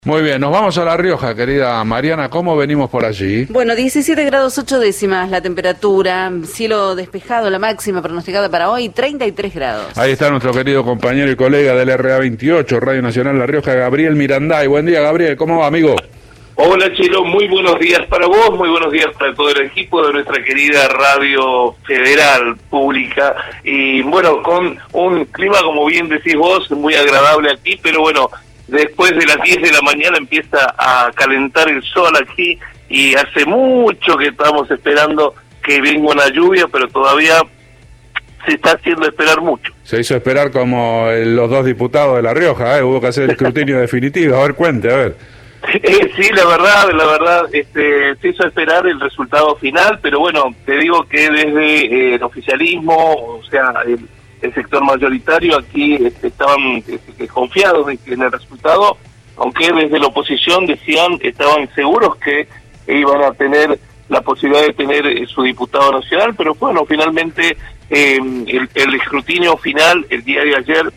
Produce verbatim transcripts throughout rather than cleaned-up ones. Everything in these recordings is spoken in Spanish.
Muy bien, nos vamos a La Rioja, querida Mariana. ¿Cómo venimos por allí? Bueno, diecisiete grados ocho décimas la temperatura, cielo despejado, la máxima pronosticada para hoy, treinta y tres grados. Ahí está nuestro querido compañero y colega del R A veintiocho, Radio Nacional La Rioja, Gabriel Miranday. Buen día, Gabriel, ¿cómo va, amigo? Hola, Chelo, muy buenos días para vos, muy buenos días para todo el equipo de nuestra querida Radio Federal Pública. Y bueno, con un clima, como bien decís vos, muy agradable aquí, pero bueno, después de las diez de la mañana empieza a calentar el sol aquí y hace mucho que estamos esperando que venga una lluvia, pero todavía se está haciendo esperar mucho. Se hizo esperar como el, los dos diputados de La Rioja, ¿eh? Hubo que hacer el escrutinio definitivo. A ver, cuente, a ver. Eh, sí, la verdad, la verdad, este, se hizo esperar el resultado final, pero bueno, te digo que desde eh, el oficialismo, o sea, el, el sector mayoritario aquí este, estaban este, confiados en, en el resultado, aunque desde la oposición decían, estaban seguros que iban a tener la posibilidad de tener eh, su diputado nacional, pero bueno, finalmente eh, el, el escrutinio final el día de ayer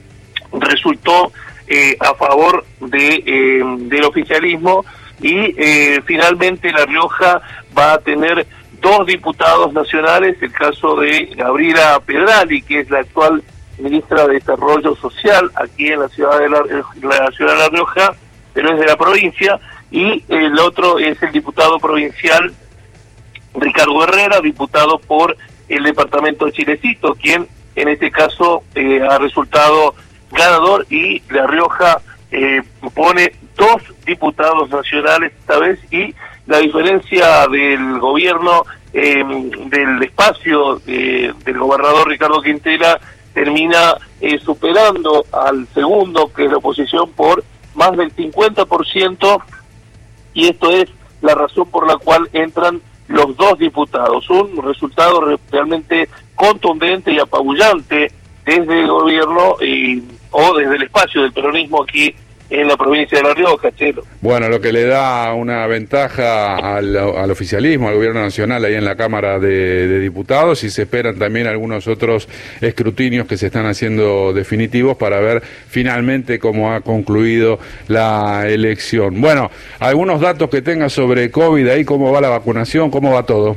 resultó Eh, a favor de eh, del oficialismo y eh, finalmente La Rioja va a tener dos diputados nacionales, el caso de Gabriela Pedrali, que es la actual ministra de Desarrollo Social aquí en la ciudad de La, la ciudad de La Rioja, pero es de la provincia, y el otro es el diputado provincial Ricardo Herrera, diputado por el departamento de Chilecito, quien en este caso eh, ha resultado ganador, y La Rioja eh, pone dos diputados nacionales esta vez, y la diferencia del gobierno eh, del espacio eh, del gobernador Ricardo Quintela termina eh, superando al segundo, que es la oposición, por más del cincuenta por ciento, y esto es la razón por la cual entran los dos diputados. Un resultado realmente contundente y apabullante desde el gobierno y o desde el espacio del peronismo aquí en la provincia de La Rioja, Chelo. Bueno, lo que le da una ventaja al, al oficialismo, al gobierno nacional ahí en la Cámara de, de Diputados, y se esperan también algunos otros escrutinios que se están haciendo definitivos para ver finalmente cómo ha concluido la elección. Bueno, algunos datos que tenga sobre COVID ahí, cómo va la vacunación, cómo va todo.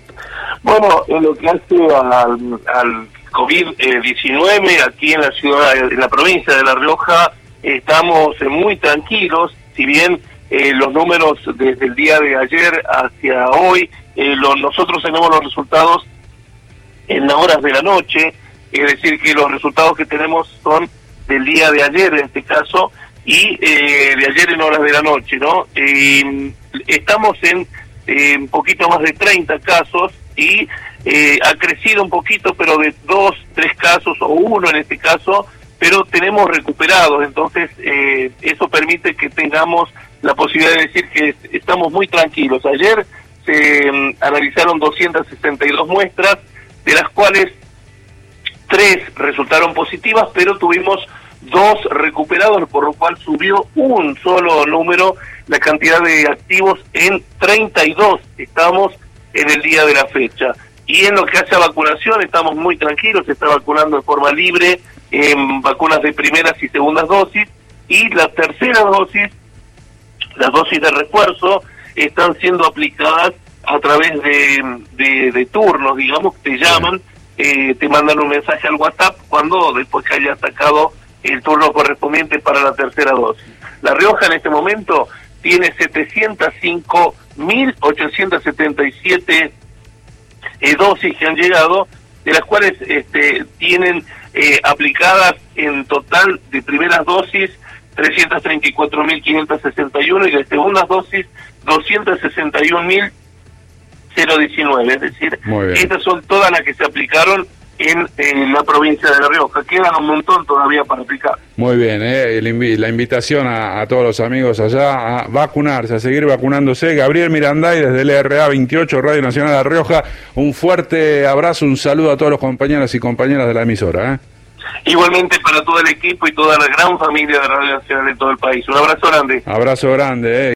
Bueno, en lo que hace al, al COVID diecinueve, aquí en la ciudad, en la provincia de La Rioja, estamos eh, muy tranquilos, si bien eh, los números desde el día de ayer hacia hoy, eh, lo, nosotros tenemos los resultados en las horas de la noche, es decir, que los resultados que tenemos son del día de ayer en este caso, y eh, de ayer en horas de la noche, ¿no? Eh, estamos en eh, un poquito más de treinta casos, y eh, ha crecido un poquito, pero de dos, tres casos, o uno en este caso, pero tenemos recuperados, entonces eh, eso permite que tengamos la posibilidad de decir que estamos muy tranquilos. Ayer se um, analizaron doscientas sesenta y dos muestras, de las cuales tres resultaron positivas, pero tuvimos dos recuperados, por lo cual subió un solo número la cantidad de activos en treinta y dos. Estamos en el día de la fecha. Y en lo que hace a vacunación estamos muy tranquilos, se está vacunando de forma libre en vacunas de primeras y segundas dosis, y las terceras dosis, las dosis de refuerzo, están siendo aplicadas a través de, de, de turnos, digamos, que te llaman, eh, te mandan un mensaje al WhatsApp cuando después que hayas sacado el turno correspondiente para la tercera dosis. La Rioja en este momento tiene setecientas cinco mil ochocientas setenta y siete eh, dosis que han llegado, de las cuales este, tienen eh, aplicadas en total de primeras dosis trescientas treinta y cuatro mil quinientas sesenta y uno, y de segundas dosis doscientas sesenta y un mil diecinueve, es decir, estas son todas las que se aplicaron en, en la provincia de La Rioja. Quedan un montón todavía para aplicar. Muy bien, eh, el invi la invitación a, a todos los amigos allá a vacunarse, a seguir vacunándose. Gabriel Miranday desde el R A veintiocho, Radio Nacional La Rioja, un fuerte abrazo, un saludo a todos los compañeros y compañeras de la emisora. ¿eh? Igualmente para todo el equipo y toda la gran familia de Radio Nacional de todo el país. Un abrazo grande. Abrazo grande. Eh.